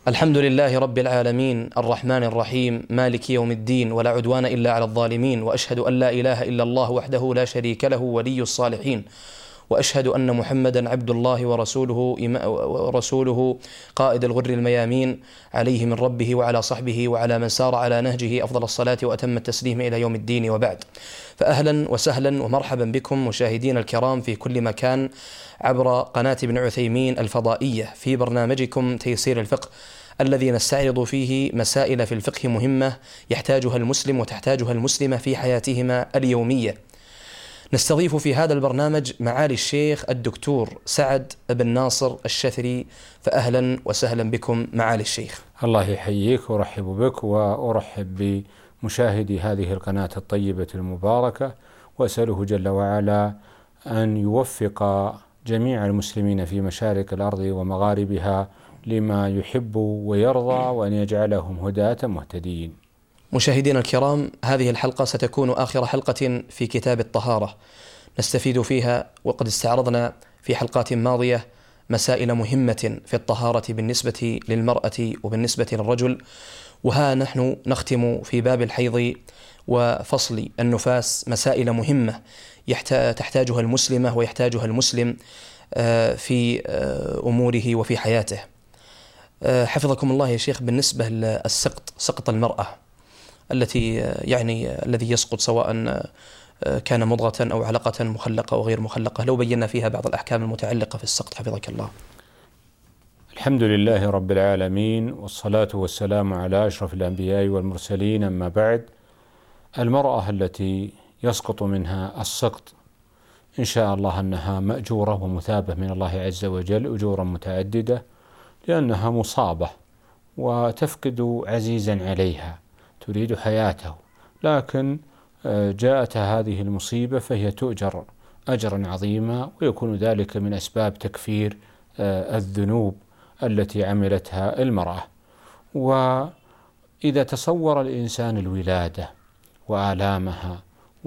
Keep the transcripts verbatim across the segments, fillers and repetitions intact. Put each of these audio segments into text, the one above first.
الحمد لله رب العالمين الرحمن الرحيم مالك يوم الدين، ولا عدوان إلا على الظالمين، وأشهد أن لا إله إلا الله وحده لا شريك له ولي الصالحين، وأشهد أن محمدا عبد الله ورسوله ورسوله قائد الغر الميامين، عليه من ربه وعلى صحبه وعلى من سار على نهجه أفضل الصلاة وأتم التسليم إلى يوم الدين، وبعد. فأهلا وسهلا ومرحبا بكم مشاهدين الكرام في كل مكان عبر قناة ابن عثيمين الفضائية في برنامجكم تيسير الفقه، الذي نستعرض فيه مسائل في الفقه مهمة يحتاجها المسلم وتحتاجها المسلمة في حياتهما اليومية. نستضيف في هذا البرنامج معالي الشيخ الدكتور سعد بن ناصر الشثري، فأهلا وسهلا بكم معالي الشيخ. الله يحييك ورحب بك، وأرحب بمشاهدي هذه القناة الطيبة المباركة، وأسأله جل وعلا أن يوفق جميع المسلمين في مشارق الأرض ومغاربها لما يحب ويرضى، وأن يجعلهم هداة مهتدين. مشاهدينا الكرام، هذه الحلقة ستكون آخر حلقة في كتاب الطهارة نستفيد فيها، وقد استعرضنا في حلقات ماضية مسائل مهمة في الطهارة بالنسبة للمرأة وبالنسبة للرجل، وها نحن نختم في باب الحيض وفصل النفاس مسائل مهمة تحتاجها المسلمة ويحتاجها المسلم في أموره وفي حياته. حفظكم الله يا شيخ، بالنسبة للسقط، سقط المرأة التي يعني الذي يسقط سواء كان مضغة أو علقة مخلقة وغير مخلقة، لو بينا فيها بعض الأحكام المتعلقة في السقط حفظك الله. الحمد لله رب العالمين، والصلاة والسلام على أشرف الأنبياء والمرسلين، أما بعد. المرأة التي يسقط منها السقط إن شاء الله أنها مأجورة ومثابة من الله عز وجل أجورا متعددة، لأنها مصابة وتفقد عزيزا عليها تريد حياته، لكن جاءت هذه المصيبة فهي تؤجر أجرا عظيما، ويكون ذلك من أسباب تكفير الذنوب التي عملتها المرأة. وإذا تصور الإنسان الولادة وآلامها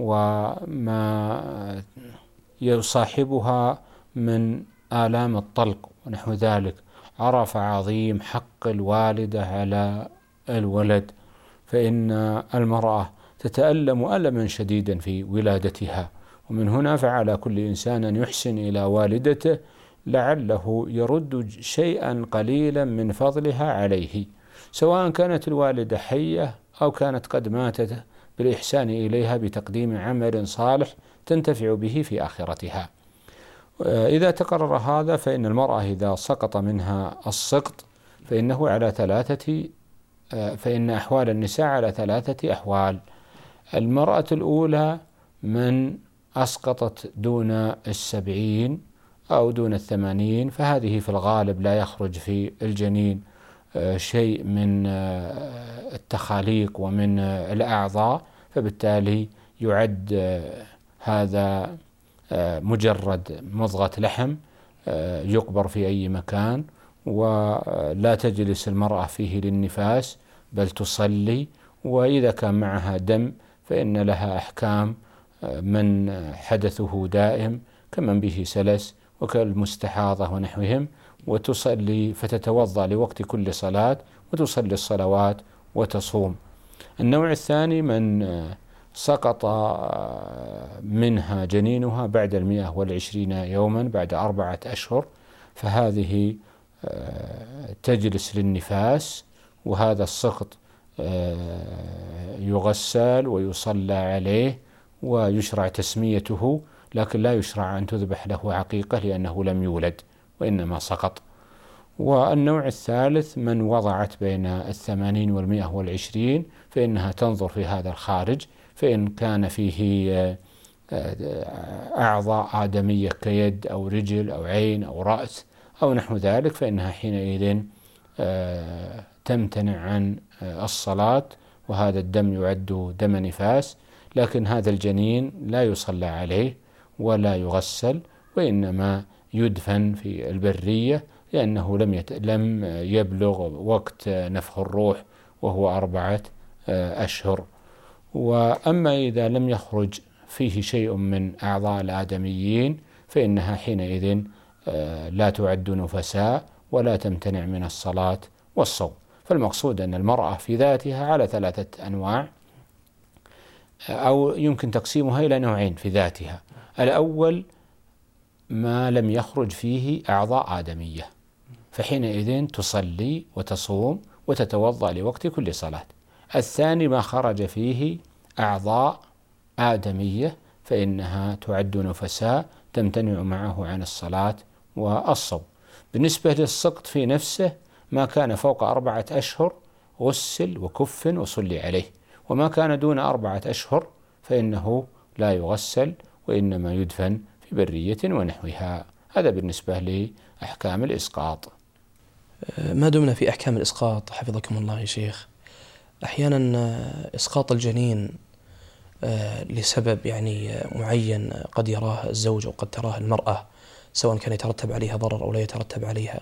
وما يصاحبها من آلام الطلق ونحو ذلك، عرف عظيم حق الوالدة على الولد، فإن المرأة تتألم ألما شديدا في ولادتها، ومن هنا فعلى كل إنسان أن يحسن إلى والدته لعله يرد شيئا قليلا من فضلها عليه، سواء كانت الوالدة حية أو كانت قد ماتت، بالإحسان إليها بتقديم عمل صالح تنتفع به في آخرتها. إذا تقرر هذا، فإن المرأة إذا سقط منها السقط فإنه على ثلاثة فإن أحوال النساء على ثلاثة أحوال. المرأة الأولى من أسقطت دون السبعين أو دون الثمانين، فهذه في الغالب لا يخرج في الجنين شيء من التخاليق ومن الأعضاء، فبالتالي يعد هذا مجرد مضغة لحم يقبر في أي مكان، ولا تجلس المرأة فيه للنفاس بل تصلي، وإذا كان معها دم فإن لها أحكام من حدثه دائم كمن به سلس وكالمستحاضة ونحوهم، وتصلي فتتوضأ لوقت كل صلاة وتصلي الصلوات وتصوم. النوع الثاني من سقط منها جنينها بعد المئة والعشرين يوما، بعد أربعة أشهر، فهذه تجلس للنفاس، وهذا السقط يغسل ويصلى عليه ويشرع تسميته، لكن لا يشرع أن تذبح له عقيقة لأنه لم يولد وإنما سقط. والنوع الثالث من وضعت بين الثمانين والمئة والعشرين، فإنها تنظر في هذا الخارج، فإن كان فيه أعضاء آدمية كيد أو رجل أو عين أو رأس أو نحو ذلك، فإنها حينئذ تمتنع عن الصلاة، وهذا الدم يعد دم نفاس، لكن هذا الجنين لا يصلى عليه ولا يغسل، وإنما يدفن في البرية، لأنه لم يت... لم يبلغ وقت نفخ الروح وهو أربعة أشهر. وأما إذا لم يخرج فيه شيء من أعضاء الآدميين فإنها حينئذ لا تعد نفساء ولا تمتنع من الصلاة والصوم. فالمقصود أن المرأة في ذاتها على ثلاثة أنواع، أو يمكن تقسيمها إلى نوعين في ذاتها. الأول ما لم يخرج فيه أعضاء آدمية، فحينئذ تصلي وتصوم وتتوضأ لوقت كل صلاة. الثاني ما خرج فيه أعضاء آدمية، فإنها تعد نفساء تمتنع معه عن الصلاة والصوم. بالنسبة للسقط في نفسه ما كان فوق أربعة أشهر غسل وكفن وصلي عليه، وما كان دون أربعة أشهر فإنه لا يغسل وإنما يدفن في برية ونحوها. هذا بالنسبة لأحكام الإسقاط. ما دمنا في أحكام الإسقاط حفظكم الله يا شيخ، أحيانا إسقاط الجنين لسبب يعني معين قد يراه الزوج أو قد تراه المرأة، سواء كان يترتب عليها ضرر أو لا يترتب عليها،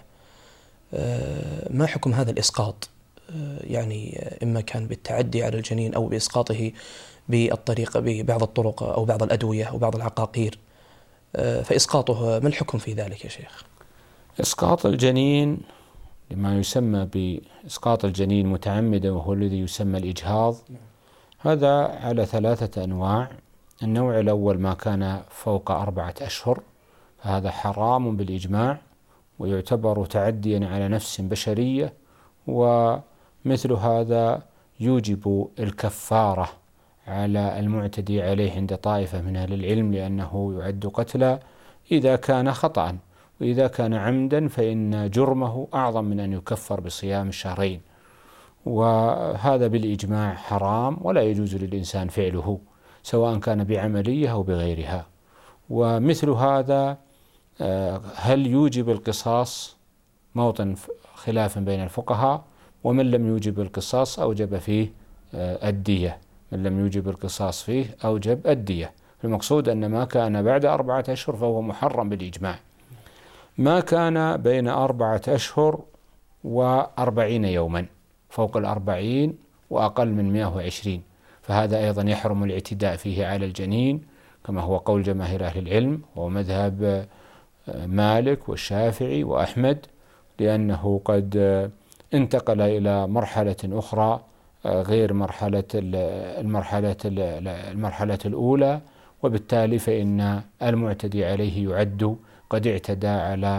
ما حكم هذا الإسقاط؟ يعني إما كان بالتعدي على الجنين أو بإسقاطه بالطريقة ببعض الطرق أو بعض الأدوية أو بعض العقاقير، فإسقاطه ما الحكم في ذلك يا شيخ؟ إسقاط الجنين لما يسمى بإسقاط الجنين متعمدا وهو الذي يسمى الإجهاض، هذا على ثلاثة أنواع. النوع الأول ما كان فوق أربعة أشهر، فهذا حرام بالإجماع ويعتبر تعديا على نفس بشرية، ومثل هذا يوجب الكفارة على المعتدي عليه عند طائفة من أهل العلم، لأنه يعد قتلا إذا كان خطأ، وإذا كان عمدا فإن جرمه أعظم من أن يكفر بصيام شهرين. وهذا بالإجماع حرام ولا يجوز للإنسان فعله سواء كان بعملية أو بغيرها. ومثل هذا هل يوجب القصاص؟ موطن خلاف بين الفقهاء، ومن لم يوجب القصاص أوجب فيه الدية، من لم يوجب القصاص فيه أوجب الدية. المقصود أن ما كان بعد أربعة أشهر فهو محرم بالإجماع. ما كان بين أربعة أشهر وأربعين يوما، فوق الأربعين وأقل من مئة وعشرين، فهذا أيضا يحرم الاعتداء فيه على الجنين، كما هو قول جماهير أهل العلم ومذهب مالك والشافعي وأحمد، لأنه قد انتقل إلى مرحلة أخرى غير مرحلة المرحلة المرحلة الأولى، وبالتالي فإن المعتدي عليه يعد قد اعتدى على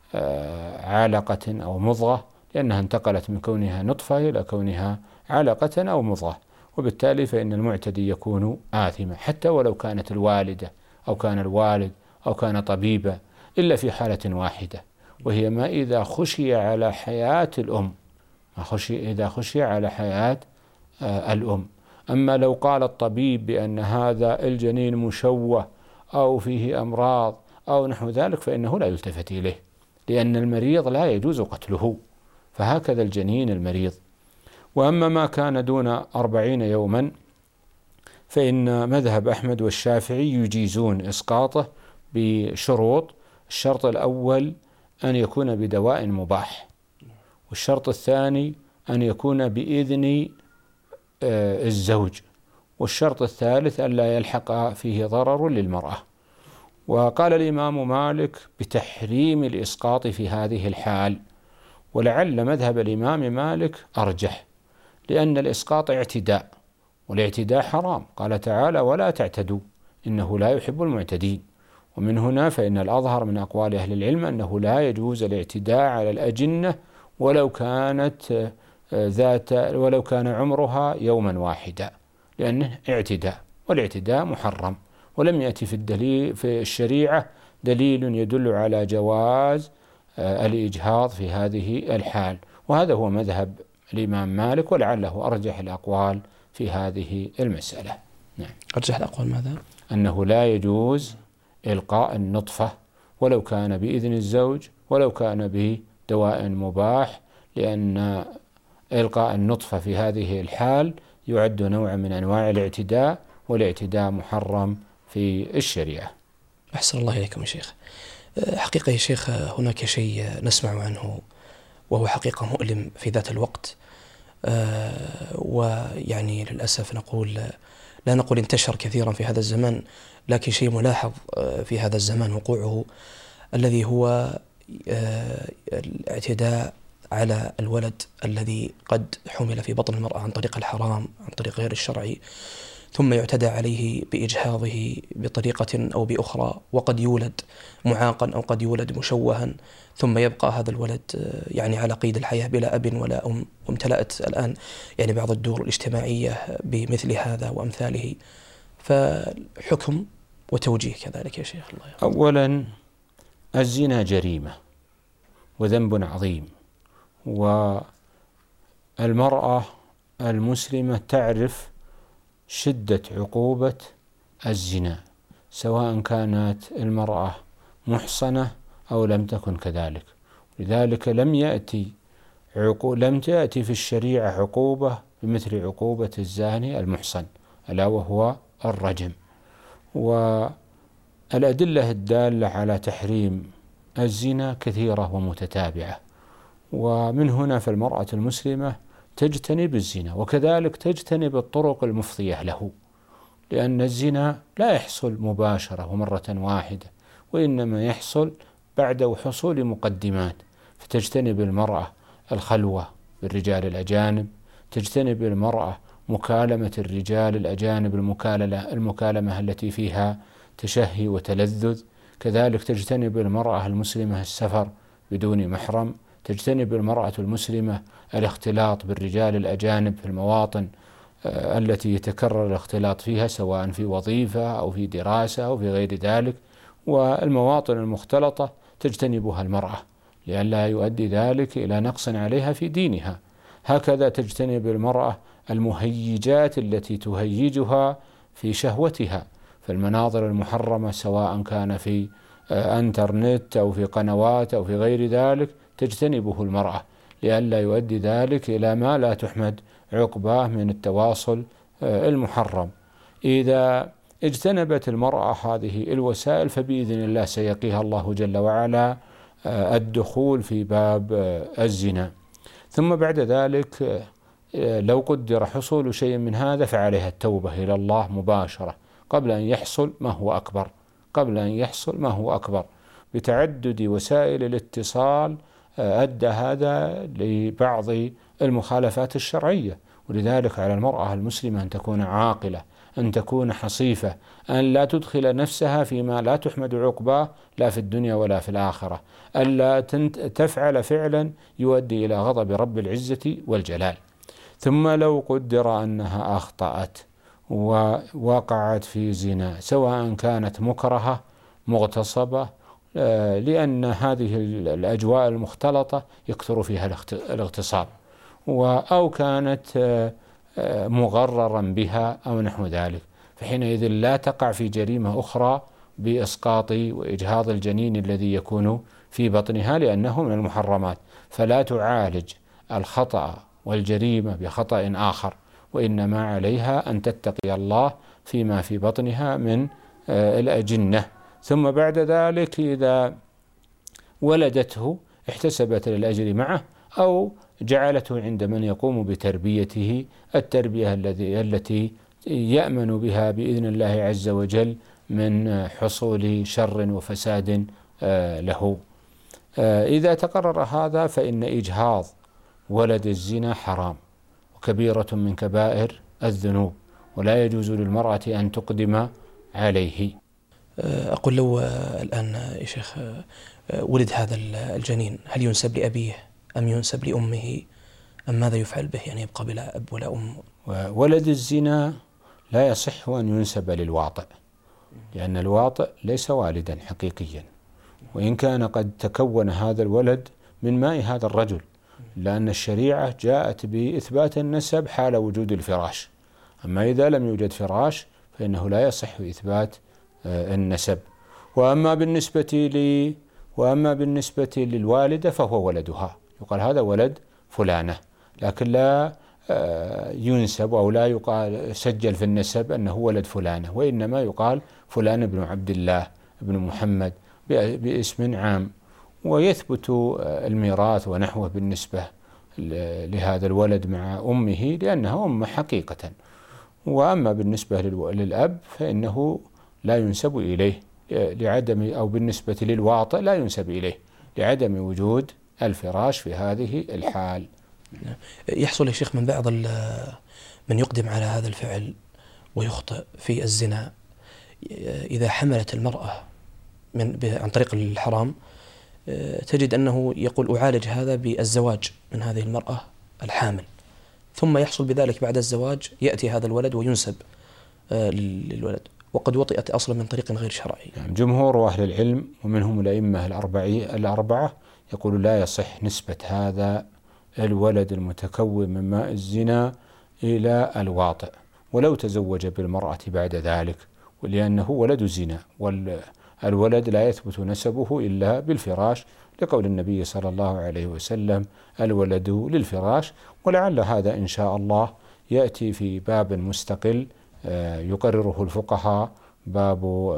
علقة أو مضغة، لأنها انتقلت من كونها نطفة إلى كونها علقة أو مضغة، وبالتالي فإن المعتدي يكون آثما حتى ولو كانت الوالدة أو كان الوالد أو كان طبيبا، إلا في حالة واحدة، وهي ما إذا خشي على حياة الأم، ما خشي إذا خشي على حياة الأم. أما لو قال الطبيب بأن هذا الجنين مشوه أو فيه أمراض أو نحو ذلك فإنه لا يلتفت إليه، لأن المريض لا يجوز قتله، فهكذا الجنين المريض. وأما ما كان دون أربعين يوما فإن مذهب أحمد والشافعي يجيزون إسقاطه بشروط. الشرط الأول أن يكون بدواء مباح، والشرط الثاني أن يكون بإذن الزوج، والشرط الثالث أن لا يلحق فيه ضرر للمرأة. وقال الإمام مالك بتحريم الإسقاط في هذه الحال، ولعل مذهب الإمام مالك أرجح، لأن الإسقاط اعتداء، والاعتداء حرام، قال تعالى ولا تعتدوا إنه لا يحب المعتدين. ومن هنا فإن الأظهر من أقوال أهل العلم أنه لا يجوز الاعتداء على الأجنة ولو كانت ذات ولو كان عمرها يوما واحدا، لأنه اعتداء، والاعتداء محرم، ولم يأتي في الدليل في الشريعة دليل يدل على جواز الإجهاض في هذه الحال. وهذا هو مذهب الإمام مالك، ولعله أرجح الأقوال في هذه المسألة. نعم. أرجح الأقوال ماذا؟ أنه لا يجوز إلقاء النطفة ولو كان بإذن الزوج ولو كان بدواء مباح، لأن إلقاء النطفة في هذه الحال يعد نوعا من أنواع الاعتداء، والاعتداء محرم في الشريعة. أحسن الله إليكم يا شيخ. حقيقة يا شيخ هناك شيء نسمع عنه وهو حقيقة مؤلم في ذات الوقت، ويعني للأسف نقول لا نقول انتشر كثيرا في هذا الزمان، لكن شيء ملاحظ في هذا الزمان وقوعه، الذي هو الاعتداء على الولد الذي قد حمل في بطن المرأة عن طريق الحرام، عن طريق غير الشرعي، ثم يعتدى عليه بإجهاضه بطريقة أو بأخرى، وقد يولد معاقا أو قد يولد مشوها، ثم يبقى هذا الولد يعني على قيد الحياة بلا أب ولا أم. وامتلأت الآن يعني بعض الدور الاجتماعية بمثل هذا وأمثاله، فالحكم وتوجيه كذلك يا شيخ. الله يرحمه. أولا، الزنا جريمة وذنب عظيم، والمرأة المسلمة تعرف شدة عقوبة الزنا، سواء كانت المرأة محصنة أو لم تكن كذلك. لذلك لم يأتي عقو... لم تأتي في الشريعة عقوبة بمثل عقوبة الزاني المحصن، ألا وهو الرجم. والأدلة الدالة على تحريم الزنا كثيرة ومتتابعة، ومن هنا فالمرأة المسلمة تجتنب الزنا، وكذلك تجتنب الطرق المفضية له، لأن الزنا لا يحصل مباشرة ومرة واحدة، وإنما يحصل بعد حصول مقدمات. فتجتنب المرأة الخلوة بالرجال الأجانب، تجتنب المرأة مكالمة الرجال الأجانب المكالمة, المكالمة التي فيها تشهي وتلذذ، كذلك تجتنب المرأة المسلمة السفر بدون محرم، تجتنب المرأة المسلمة الاختلاط بالرجال الأجانب في المواطن التي يتكرر الاختلاط فيها، سواء في وظيفة أو في دراسة أو في غير ذلك. والمواطن المختلطة تجتنبها المرأة لئلا يؤدي ذلك إلى نقص عليها في دينها. هكذا تجتنب المرأة المهيجات التي تهيجها في شهوتها، فالمناظر المحرمة سواء كان في انترنت أو في قنوات أو في غير ذلك تجتنبه المرأة لئلا يؤدي ذلك إلى ما لا تحمد عقباه من التواصل المحرم. إذا اجتنبت المرأة هذه الوسائل فبإذن الله سيقيها الله جل وعلا الدخول في باب الزنا. ثم بعد ذلك لو قدر حصول شيء من هذا فعليها التوبة إلى الله مباشرة قبل أن يحصل ما هو أكبر قبل أن يحصل ما هو أكبر. بتعدد وسائل الاتصال أدى هذا لبعض المخالفات الشرعية، ولذلك على المرأة المسلمة أن تكون عاقلة، أن تكون حصيفة، أن لا تدخل نفسها فيما لا تحمد عقباه لا في الدنيا ولا في الآخرة، ألا تفعل فعلا يؤدي إلى غضب رب العزة والجلال. ثم لو قدر أنها أخطأت ووقعت في زنا، سواء كانت مكرهة مغتصبة، لأن هذه الأجواء المختلطة يكثر فيها الاغتصاب، أو كانت مغررا بها أو نحو ذلك، فحينئذ لا تقع في جريمة أخرى بإسقاط وإجهاض الجنين الذي يكون في بطنها لأنه من المحرمات، فلا تعالج الخطأ والجريمة بخطأ آخر، وإنما عليها أن تتقي الله فيما في بطنها من الأجنة. ثم بعد ذلك إذا ولدته احتسبت الأجر معه، أو جعلته عند من يقوم بتربيته التربية التي يأمن بها بإذن الله عز وجل من حصول شر وفساد له. إذا تقرر هذا فإن إجهاض ولد الزنا حرام وكبيرة من كبائر الذنوب، ولا يجوز للمرأة أن تقدم عليه. أقول لو الآن يا شيخ ولد هذا الجنين، هل ينسب لأبيه أم ينسب لأمه أم ماذا يفعل به؟ يعني يبقى بلا أب ولا أم. ولد الزنا لا يصح أن ينسب للواطئ، لأن الواطئ ليس والدا حقيقيا، وإن كان قد تكون هذا الولد من ماء هذا الرجل، لأن الشريعة جاءت بإثبات النسب حال وجود الفراش، أما إذا لم يوجد فراش فإنه لا يصح إثبات النسب. وأما بالنسبة لي وأما بالنسبة للوالدة فهو ولدها، يقال هذا ولد فلانة، لكن لا ينسب أو لا يقال سجل في النسب أنه ولد فلانة، وإنما يقال فلان بن عبد الله بن محمد باسم عام، ويثبت الميراث ونحوه بالنسبة لهذا الولد مع أمه لأنها أم حقيقة. وأما بالنسبة للأب فإنه لا ينسب إليه لعدم، أو بالنسبة للواطئ لا ينسب إليه لعدم وجود الفراش في هذه الحال. يحصل يا شيخ من بعض من يقدم على هذا الفعل ويخطئ في الزنا، إذا حملت المرأة من عن طريق الحرام تجد أنه يقول أعالج هذا بالزواج من هذه المرأة الحامل، ثم يحصل بذلك بعد الزواج يأتي هذا الولد وينسب للولد وقد وطئت أصلا من طريق غير شرعي. جمهور أهل العلم ومنهم الأئمة الأربعة يقول لا يصح نسبة هذا الولد المتكون من ماء الزنا إلى الواطئ ولو تزوج بالمرأة بعد ذلك، ولأنه ولد زنا، والولد لا يثبت نسبه إلا بالفراش، لقول النبي صلى الله عليه وسلم الولد للفراش. ولعل هذا إن شاء الله يأتي في باب مستقل يقرره الفقهاء، باب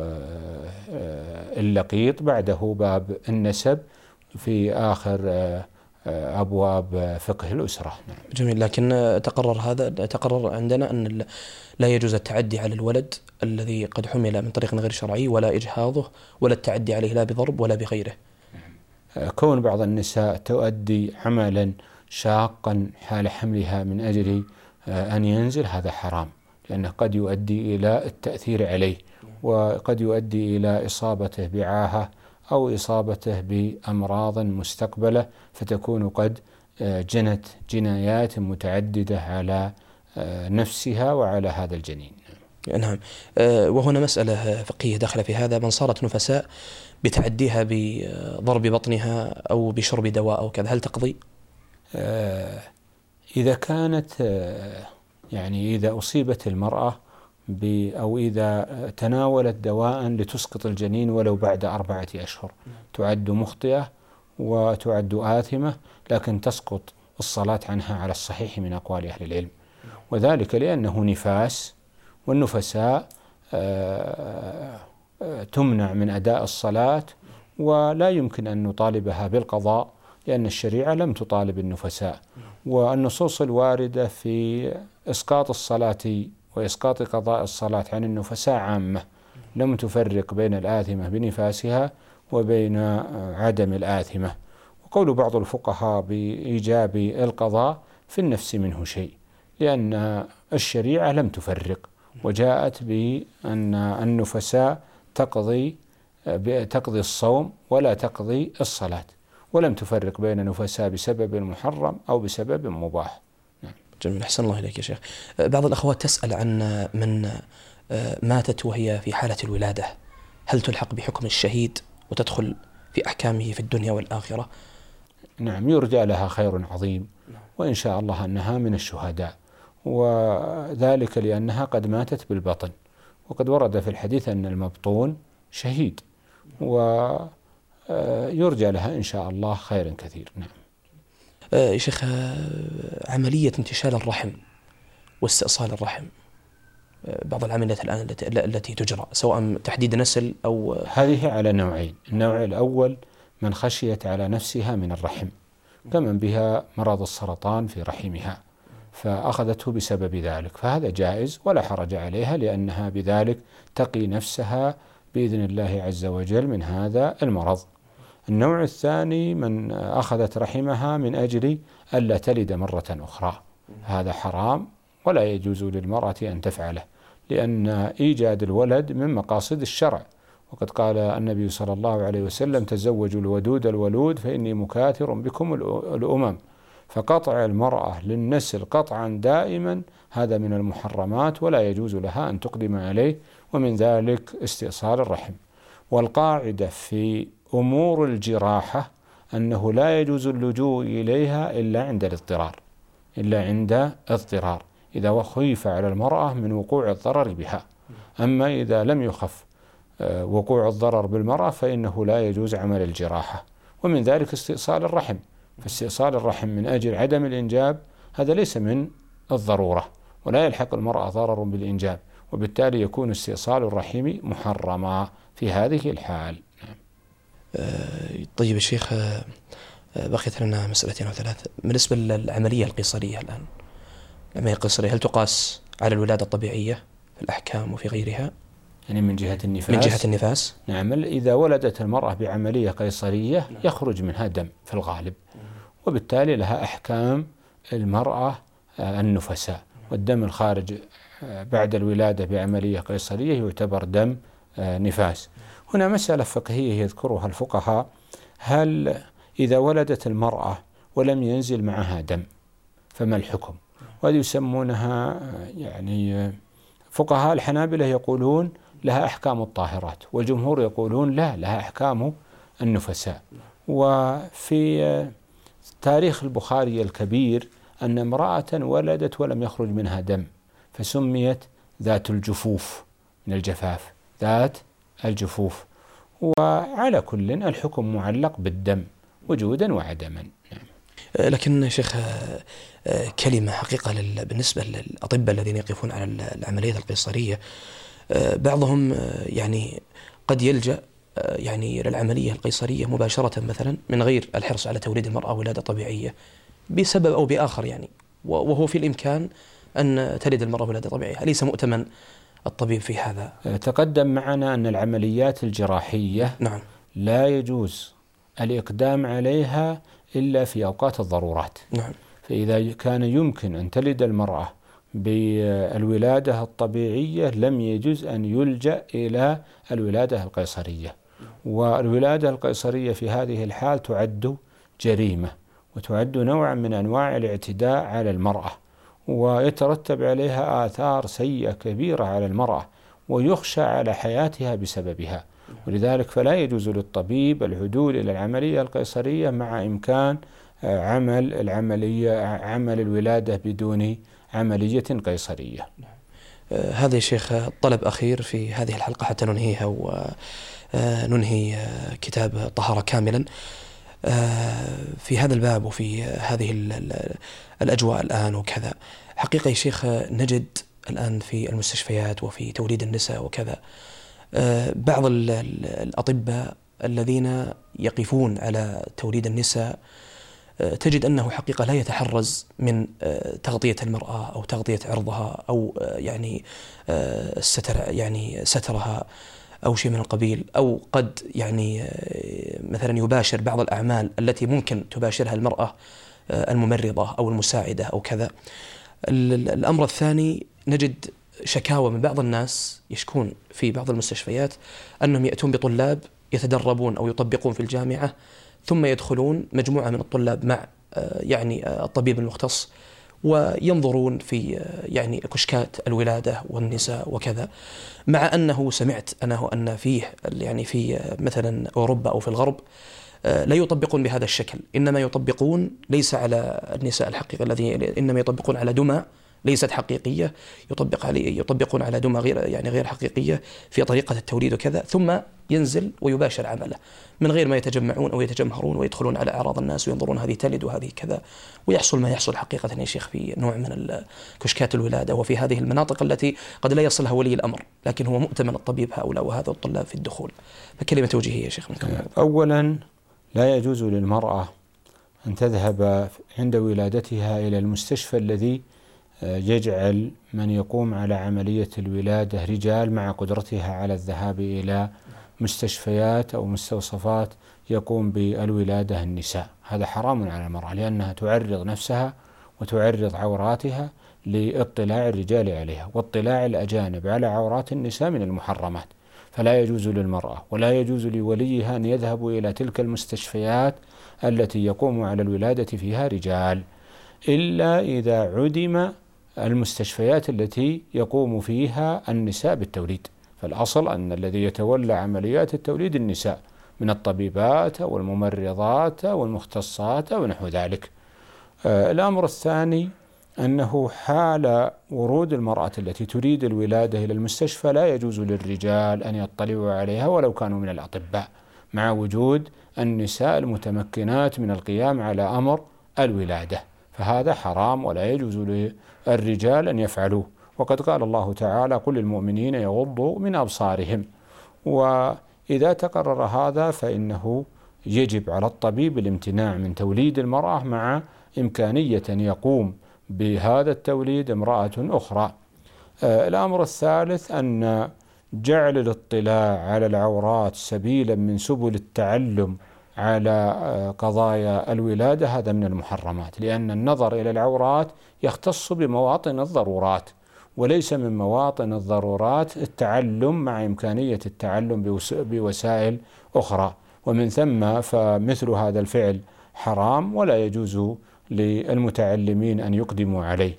اللقيط، بعده باب النسب في آخر أبواب فقه الأسرة. جميل. لكن تقرر هذا تقرر عندنا أن لا يجوز التعدي على الولد الذي قد حمل من طريق غير شرعي، ولا إجهاضه ولا التعدي عليه لا بضرب ولا بغيره. كون بعض النساء تؤدي عملا شاقا حال حملها من أجل أن ينزل هذا حرام، لأنه قد يؤدي إلى التأثير عليه، وقد يؤدي إلى إصابته بعاهة أو إصابته بأمراض مستقبلة، فتكون قد جنت جنايات متعددة على نفسها وعلى هذا الجنين. نعم. وهنا مسألة فقهية داخل في هذا، من صارت نفساء بتعديها بضرب بطنها أو بشرب دواء أو كذا، هل تقضي؟ إذا كانت يعني إذا أصيبت المرأة أو إذا تناولت دواء لتسقط الجنين ولو بعد أربعة أشهر تعد مخطئة وتعد آثمة، لكن تسقط الصلاة عنها على الصحيح من أقوال أهل العلم، وذلك لأنه نفاس، والنفساء تمنع من أداء الصلاة، ولا يمكن أن نطالبها بالقضاء لأن الشريعة لم تطالب النفساء. والنصوص الواردة في إسقاط الصلاة وإسقاط قضاء الصلاة عن النفساء عامة، لم تفرق بين الآثمة بنفاسها وبين عدم الآثمة. وقول بعض الفقهاء بإيجاب القضاء في النفس منه شيء، لأن الشريعة لم تفرق، وجاءت بأن النفساء تقضي تقضي الصوم ولا تقضي الصلاة، ولم تفرق بين نفساء بسبب محرم أو بسبب مباح. جميل. أحسن الله إليك يا شيخ. بعض الأخوات تسأل عن من ماتت وهي في حالة الولادة، هل تلحق بحكم الشهيد وتدخل في أحكامه في الدنيا والآخرة؟ نعم، يرجى لها خير عظيم، وإن شاء الله أنها من الشهداء، وذلك لأنها قد ماتت بالبطن، وقد ورد في الحديث أن المبطون شهيد، ويرجى لها إن شاء الله خير كثير. نعم. يا شيخ، عملية انتشال الرحم واستئصال الرحم، بعض العمليات الآن التي تجرى سواء تحديد نسل أو هذه على نوعين. النوع الأول من خشيت على نفسها من الرحم، كمن بها مرض السرطان في رحمها فأخذته بسبب ذلك، فهذا جائز ولا حرج عليها، لأنها بذلك تقي نفسها بإذن الله عز وجل من هذا المرض. النوع الثاني من أخذت رحمها من أجل ألا تلد مرة أخرى، هذا حرام ولا يجوز للمرأة أن تفعله، لأن إيجاد الولد من مقاصد الشرع، وقد قال النبي صلى الله عليه وسلم تزوجوا الودود الولود فإني مكاثر بكم الأمم. فقطع المرأة للنسل قطعا دائما هذا من المحرمات ولا يجوز لها أن تقدم عليه، ومن ذلك استئصال الرحم. والقاعدة في أمور الجراحة أنه لا يجوز اللجوء إليها إلا عند الاضطرار، إلا عند اضطرار إذا خيف على المرأة من وقوع الضرر بها. أما إذا لم يخف وقوع الضرر بالمرأة فإنه لا يجوز عمل الجراحة. ومن ذلك استئصال الرحم، فاستئصال الرحم من أجل عدم الإنجاب هذا ليس من الضرورة، ولا يلحق المرأة ضرر بالإنجاب، وبالتالي يكون استئصال الرحم محرما في هذه الحال. طيب يا شيخ، بقيت لنا مسألتين أو ثلاث. بالنسبة للعملية القيصرية الآن، العملية القيصرية هل تقاس على الولادة الطبيعية في الأحكام وفي غيرها؟ يعني من جهة النفاس. من جهة النفاس نعم. إذا ولدت المرأة بعملية قيصرية يخرج منها دم في الغالب، وبالتالي لها أحكام المرأة النفساء، والدم الخارج بعد الولادة بعملية قيصرية يعتبر دم نفاس. هنا مسألة فقهية يذكرها الفقهاء: هل إذا ولدت المرأة ولم ينزل معها دم فما الحكم؟ وهذه يسمونها، يعني فقهاء الحنابلة يقولون لها أحكام الطاهرات، والجمهور يقولون لا، لها أحكام النفساء. وفي تاريخ البخاري الكبير أن امرأة ولدت ولم يخرج منها دم فسميت ذات الجفوف، من الجفاف، ذات الجفوف. وعلى كل الحكم معلق بالدم وجودا وعدما. لكن شيخ، كلمة حقيقة بالنسبة للأطباء الذين يقفون على العملية القيصرية، بعضهم يعني قد يلجأ يعني للعملية القيصرية مباشرة مثلا من غير الحرص على توليد المرأة ولادة طبيعية بسبب أو بآخر، يعني وهو في الإمكان أن تلد المرأة ولادة طبيعية. أليس مؤتمن الطبيب في هذا؟ تقدم معنا أن العمليات الجراحية نعم لا يجوز الإقدام عليها إلا في أوقات الضرورات. نعم. فإذا كان يمكن أن تلد المرأة بالولادة الطبيعية لم يجوز أن يلجأ إلى الولادة القيصرية. والولادة القيصرية في هذه الحال تعد جريمة، وتعد نوعا من أنواع الاعتداء على المرأة، ويترتب عليها آثار سيئة كبيرة على المرأة، ويخشى على حياتها بسببها. ولذلك فلا يجوز للطبيب العدول إلى العملية القيصرية مع إمكان عمل العملية عمل الولادة بدون عملية قيصرية. هذا يا شيخ طلب أخير في هذه الحلقة حتى ننهيها وننهي كتاب طهارة كاملا. في هذا الباب وفي هذه الأجواء الآن وكذا، حقيقة يا شيخ نجد الآن في المستشفيات وفي توليد النساء وكذا بعض الأطباء الذين يقفون على توليد النساء تجد أنه حقيقة لا يتحرز من تغطية المرأة أو تغطية عرضها أو يعني ستر يعني سترها أو شيء من القبيل، أو قد يعني مثلا يباشر بعض الأعمال التي ممكن تباشرها المرأة الممرضة أو المساعدة أو كذا. الأمر الثاني، نجد شكاوى من بعض الناس يشكون في بعض المستشفيات أنهم يأتون بطلاب يتدربون أو يطبقون في الجامعة، ثم يدخلون مجموعة من الطلاب مع يعني الطبيب المختص وينظرون في يعني كشكات الولادة والنساء وكذا، مع أنه سمعت أنه أن فيه يعني في مثلا أوروبا أو في الغرب لا يطبقون بهذا الشكل، إنما يطبقون ليس على النساء الحقيقة الذي إنما يطبقون على دمى ليست حقيقية، يطبق عليه يطبقون على دمى غير يعني غير حقيقية في طريقة التوليد وكذا، ثم ينزل ويباشر عمله من غير ما يتجمعون أو يتجمهرون ويدخلون على أعراض الناس وينظرون هذه تلد وهذه كذا، ويحصل ما يحصل حقيقة يا شيخ في نوع من كشكات الولادة وفي هذه المناطق التي قد لا يصلها ولي الأمر، لكن هو مؤتمن الطبيب هؤلاء وهذا الطلاب في الدخول. فكلمة توجيهية يا شيخ منكم. أولا لا يجوز للمرأة أن تذهب عند ولادتها إلى المستشفى الذي يجعل من يقوم على عملية الولادة رجال مع قدرتها على الذهاب إلى مستشفيات أو مستوصفات يقوم بالولادة النساء. هذا حرام على المرأة، لأنها تعرض نفسها وتعرض عوراتها لاطلاع الرجال عليها، واطلاع الأجانب على عورات النساء من المحرمات. فلا يجوز للمرأة ولا يجوز لوليها أن يذهبوا إلى تلك المستشفيات التي يقوم على الولادة فيها رجال، إلا إذا عدم المستشفيات التي يقوم فيها النساء بالتوليد. فالأصل أن الذي يتولى عمليات التوليد النساء من الطبيبات والممرضات والمختصات ونحو ذلك. آه الأمر الثاني أنه حال ورود المرأة التي تريد الولادة إلى المستشفى لا يجوز للرجال أن يطلعوا عليها ولو كانوا من الأطباء، مع وجود النساء المتمكنات من القيام على أمر الولادة، فهذا حرام ولا يجوز للرجال أن يفعلوه. وقد قال الله تعالى: قل للمؤمنين يغضوا من أبصارهم. وإذا تقرر هذا فإنه يجب على الطبيب الامتناع من توليد المرأة مع إمكانية أن يقوم بهذا التوليد امرأة أخرى. الأمر الثالث أن جعل الاطلاع على العورات سبيلا من سبل التعلم على قضايا الولادة هذا من المحرمات، لأن النظر إلى العورات يختص بمواطن الضرورات، وليس من مواطن الضرورات التعلم مع إمكانية التعلم بوسائل أخرى، ومن ثم فمثل هذا الفعل حرام ولا يجوز للمتعلمين أن يقدموا عليه.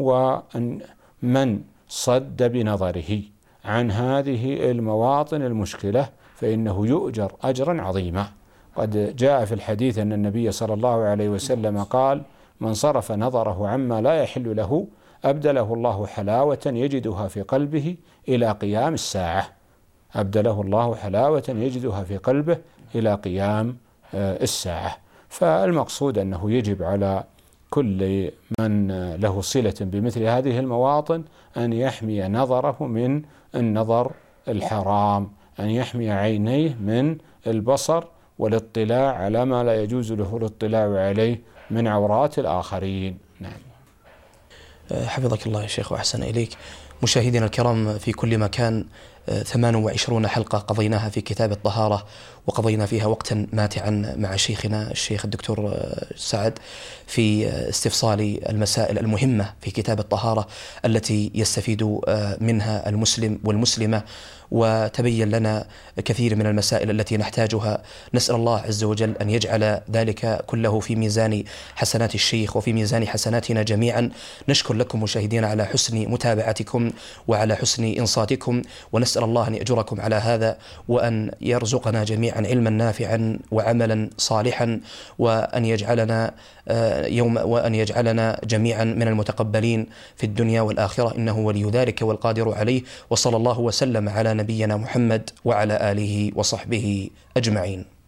ومن صد بنظره عن هذه المواطن المشكلة فإنه يؤجر أجرا عظيما. قد جاء في الحديث أن النبي صلى الله عليه وسلم قال: من صرف نظره عما لا يحل له أبدله الله حلاوة يجدها في قلبه إلى قيام الساعة. أبدله الله حلاوة يجدها في قلبه إلى قيام الساعة. فالمقصود أنه يجب على كل من له صلة بمثل هذه المواطن أن يحمي نظره من النظر الحرام، أن يحمي عينيه من البصر والاطلاع على ما لا يجوز له الاطلاع عليه من عورات الآخرين. نعم. حفظك الله يا شيخ وأحسن إليك. مشاهدينا الكرام في كل مكان، ثمان وعشرون حلقة قضيناها في كتاب الطهارة، وقضينا فيها وقتا ماتعا مع شيخنا الشيخ الدكتور سعد في استفصال المسائل المهمة في كتاب الطهارة التي يستفيد منها المسلم والمسلمة، وتبين لنا كثير من المسائل التي نحتاجها. نسأل الله عز وجل أن يجعل ذلك كله في ميزان حسنات الشيخ وفي ميزان حسناتنا جميعا. نشكر لكم مشاهدينا على حسن متابعتكم وعلى حسن إنصاتكم، ونسأل الله أن يأجركم على هذا، وأن يرزقنا جميعا علما نافعا وعملا صالحا، وأن يجعلنا يوم وأن يجعلنا جميعا من المتقبلين في الدنيا والآخرة، إنه ولي ذلك والقادر عليه. وصلى الله وسلم على نبينا محمد وعلى آله وصحبه أجمعين.